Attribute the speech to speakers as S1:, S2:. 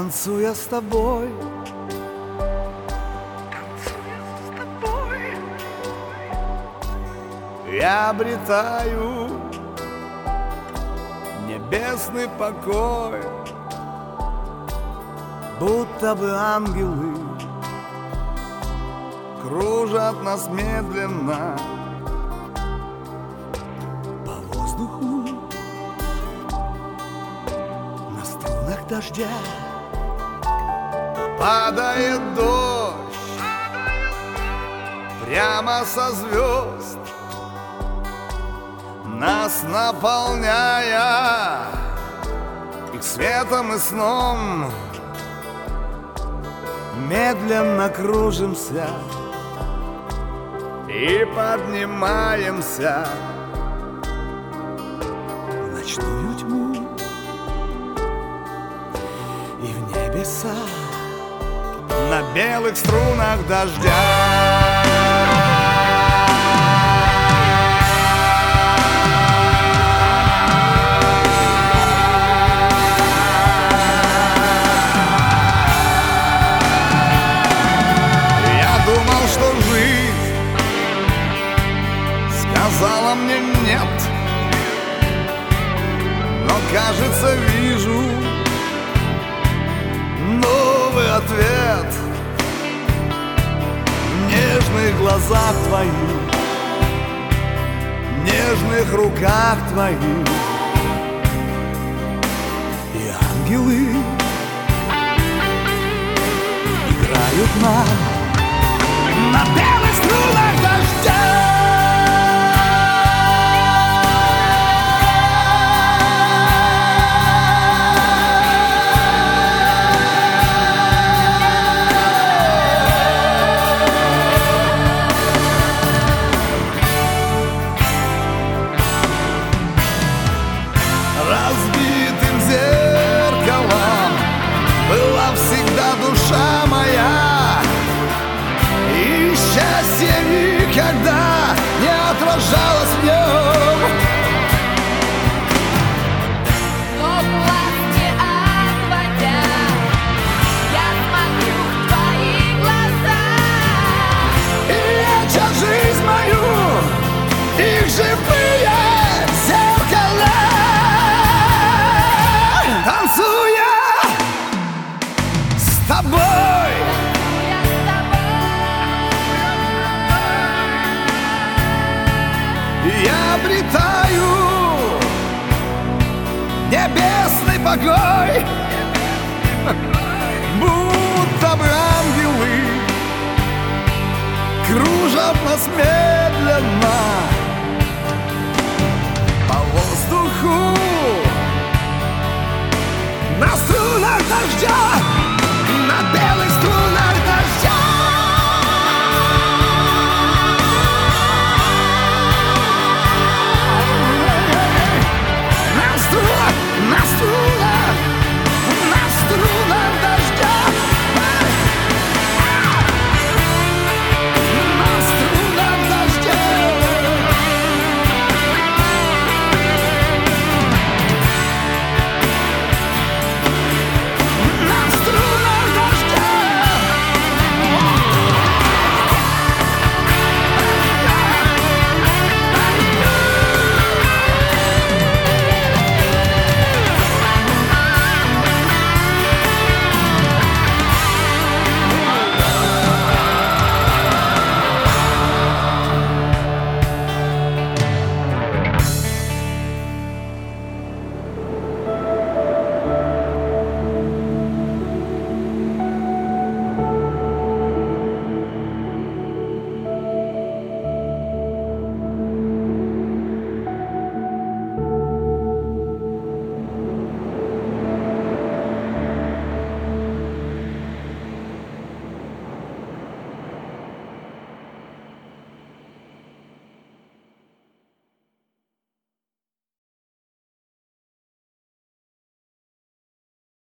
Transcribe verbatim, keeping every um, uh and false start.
S1: танцуя с тобой, я обретаю небесный покой, будто бы ангелы кружат нас медленно по воздуху на струнах дождя. Падает дождь прямо со звезд, нас наполняя их светом и сном. Медленно кружимся и поднимаемся в ночную тьму и в небеса на белых струнах дождя. Сказала мне нет, но, кажется, вижу новый ответ в нежных глазах твоих, в нежных руках твоих. И ангелы играют нам на белых струнах дождя. Разбитым зеркалом была всегда душа моя, и счастье никогда не отражалось в нем.
S2: Но глаз не отводя, я смотрю в твои глаза,
S1: И лечат жизнь мою их живые зеркала. Танцуя с тобой,
S2: я с тобой,
S1: я обретаю небесный покой, будто бы ангелы кружат нас медленно по воздуху на струнах дождя.